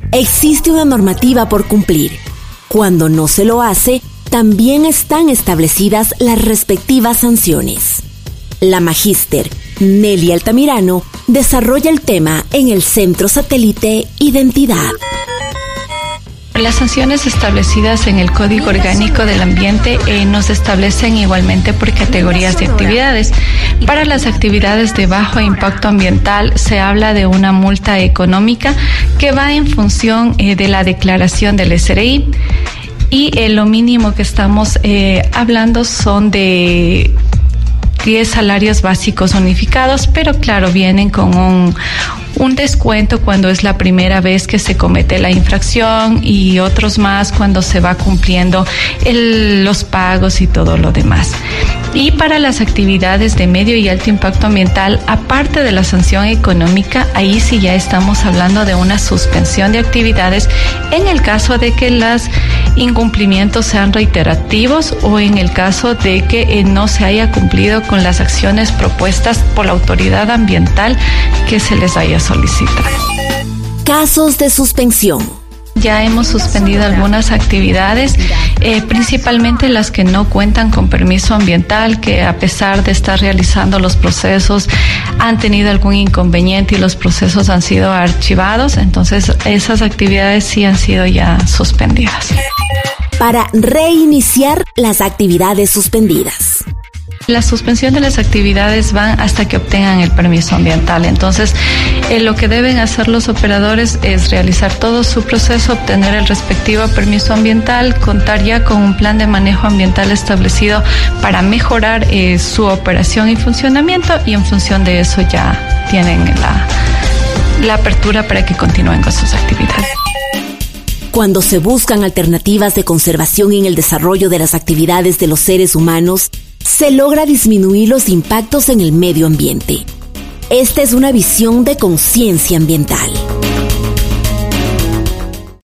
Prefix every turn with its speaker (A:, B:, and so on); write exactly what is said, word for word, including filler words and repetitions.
A: Existe una normativa por cumplir. Cuando no se lo hace, también están establecidas las respectivas sanciones. La magíster Nelly Altamirano desarrolla el tema en el Centro Satélite Identidad.
B: Las sanciones establecidas en el Código Orgánico del Ambiente eh, nos establecen igualmente por categorías de actividades. Para las actividades de bajo impacto ambiental se habla de una multa económica que va en función eh, de la declaración del S R I y eh, lo mínimo que estamos eh, hablando son de diez salarios básicos unificados, pero claro, vienen con un, un descuento cuando es la primera vez que se comete la infracción y otros más cuando se va cumpliendo el, los pagos y todo lo demás. Y para las actividades de medio y alto impacto ambiental, aparte de la sanción económica, ahí sí ya estamos hablando de una suspensión de actividades en el caso de que los incumplimientos sean reiterativos o en el caso de que eh, no se haya cumplido con las acciones propuestas por la autoridad ambiental que se les haya solicitado.
A: Casos de suspensión.
B: Ya hemos suspendido algunas actividades, eh, principalmente las que no cuentan con permiso ambiental, que a pesar de estar realizando los procesos han tenido algún inconveniente y los procesos han sido archivados. Entonces, esas actividades sí han sido ya suspendidas.
A: Para reiniciar las actividades suspendidas.
B: La suspensión de las actividades van hasta que obtengan el permiso ambiental. Entonces, eh, lo que deben hacer los operadores es realizar todo su proceso, obtener el respectivo permiso ambiental, contar ya con un plan de manejo ambiental establecido para mejorar eh, su operación y funcionamiento, y en función de eso ya tienen la, la apertura para que continúen con sus actividades.
A: Cuando se buscan alternativas de conservación en el desarrollo de las actividades de los seres humanos, se logra disminuir los impactos en el medio ambiente. Esta es una visión de conciencia ambiental.